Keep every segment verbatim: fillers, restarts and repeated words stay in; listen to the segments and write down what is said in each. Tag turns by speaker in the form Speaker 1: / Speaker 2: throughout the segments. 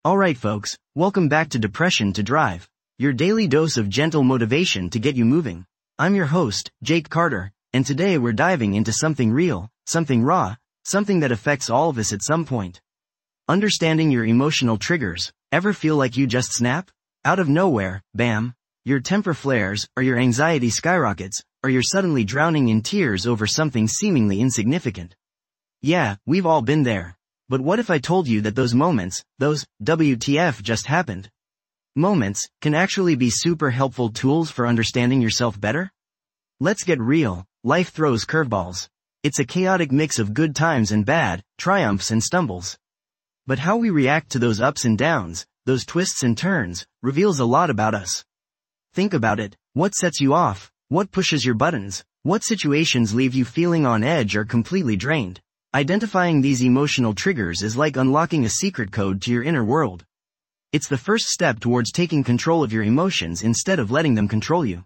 Speaker 1: Alright folks, welcome back to Depression to Drive, your daily dose of gentle motivation to get you moving. I'm your host, Jake Carter, and today we're diving into something real, something raw, something that affects all of us at some point. Understanding your emotional triggers. Ever feel like you just snap? Out of nowhere, bam, your temper flares, or your anxiety skyrockets, or you're suddenly drowning in tears over something seemingly insignificant. Yeah, we've all been there. But what if I told you that those moments, those W T F just happened moments, can actually be super helpful tools for understanding yourself better? Let's get real. Life throws curveballs. It's a chaotic mix of good times and bad, triumphs and stumbles. But how we react to those ups and downs, those twists and turns, reveals a lot about us. Think about it. What sets you off? What pushes your buttons? What situations leave you feeling on edge or completely drained? Identifying these emotional triggers is like unlocking a secret code to your inner world. It's the first step towards taking control of your emotions instead of letting them control you.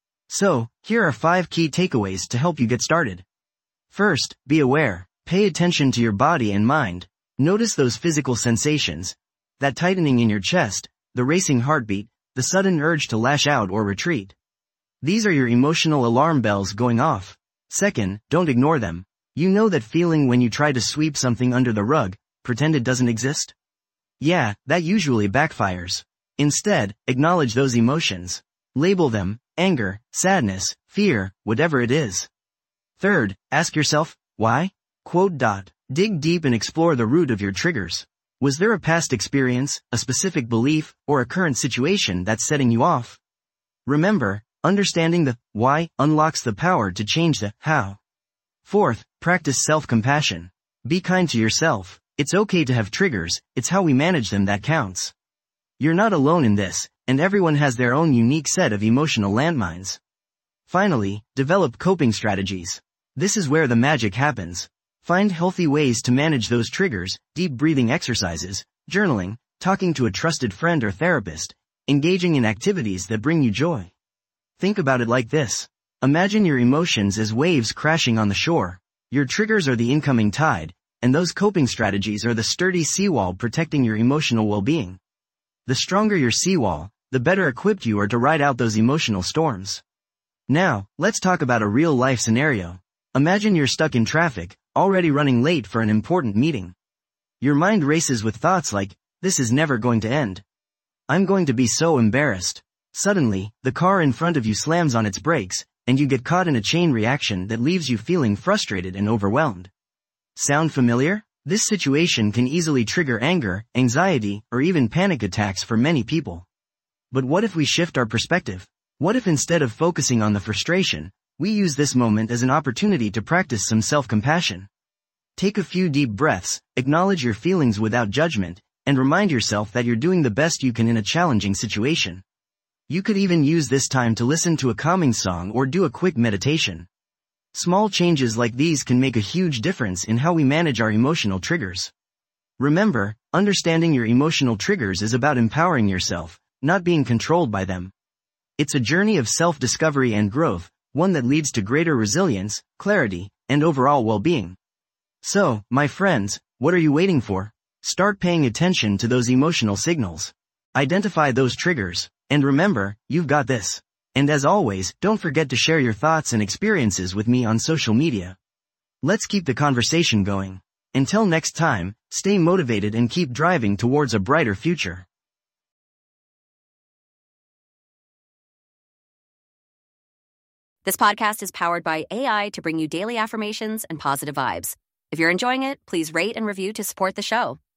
Speaker 1: So, here are five key takeaways to help you get started. First, be aware. Pay attention to your body and mind. Notice those physical sensations. That tightening in your chest, the racing heartbeat, the sudden urge to lash out or retreat. These are your emotional alarm bells going off. Second, don't ignore them. You know that feeling when you try to sweep something under the rug, pretend it doesn't exist? Yeah, that usually backfires. Instead, acknowledge those emotions. Label them, anger, sadness, fear, whatever it is. Third, ask yourself, why? Quote dot. Dig deep and explore the root of your triggers. Was there a past experience, a specific belief, or a current situation that's setting you off? Remember, understanding the why unlocks the power to change the how. Fourth, practice self-compassion. Be kind to yourself. It's okay to have triggers, it's how we manage them that counts. You're not alone in this, and everyone has their own unique set of emotional landmines. Finally, develop coping strategies. This is where the magic happens. Find healthy ways to manage those triggers, deep breathing exercises, journaling, talking to a trusted friend or therapist, engaging in activities that bring you joy. Think about it like this. Imagine your emotions as waves crashing on the shore. Your triggers are the incoming tide, and those coping strategies are the sturdy seawall protecting your emotional well-being. The stronger your seawall, the better equipped you are to ride out those emotional storms. Now, let's talk about a real-life scenario. Imagine you're stuck in traffic, already running late for an important meeting. Your mind races with thoughts like, this is never going to end. I'm going to be so embarrassed. Suddenly, the car in front of you slams on its brakes, and you get caught in a chain reaction that leaves you feeling frustrated and overwhelmed. Sound familiar? This situation can easily trigger anger, anxiety, or even panic attacks for many people. But what if we shift our perspective? What if instead of focusing on the frustration, we use this moment as an opportunity to practice some self-compassion? Take a few deep breaths, acknowledge your feelings without judgment, and remind yourself that you're doing the best you can in a challenging situation. You could even use this time to listen to a calming song or do a quick meditation. Small changes like these can make a huge difference in how we manage our emotional triggers. Remember, understanding your emotional triggers is about empowering yourself, not being controlled by them. It's a journey of self-discovery and growth, one that leads to greater resilience, clarity, and overall well-being. So, my friends, what are you waiting for? Start paying attention to those emotional signals. Identify those triggers. And remember, you've got this. And as always, don't forget to share your thoughts and experiences with me on social media. Let's keep the conversation going. Until next time, stay motivated and keep driving towards a brighter future.
Speaker 2: This podcast is powered by A I to bring you daily affirmations and positive vibes. If you're enjoying it, please rate and review to support the show.